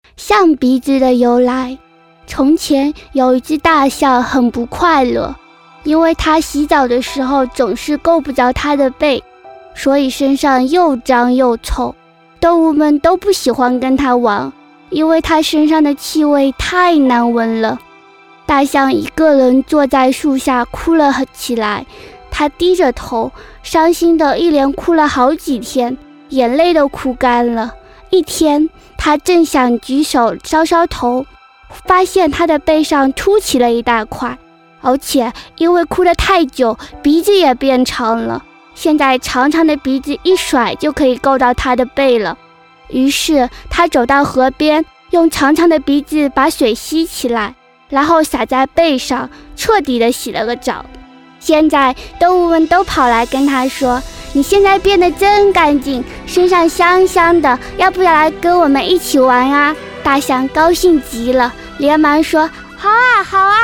象鼻子的由来。从前有一只大象很不快乐，因为它洗澡的时候总是够不着它的背，所以身上又脏又臭，动物们都不喜欢跟它玩，因为它身上的气味太难闻了。大象一个人坐在树下哭了起来，他低着头，伤心的一连哭了好几天，眼泪都哭干了。一天，他正想举手搔搔头，发现他的背上凸起了一大块，而且因为哭得太久，鼻子也变长了，现在长长的鼻子一甩就可以够到他的背了。于是他走到河边，用长长的鼻子把水吸起来，然后洒在背上，彻底的洗了个澡。现在动物们都跑来跟他说，你现在变得真干净，身上香香的，要不要来跟我们一起玩啊？大象高兴极了，连忙说，好啊好啊，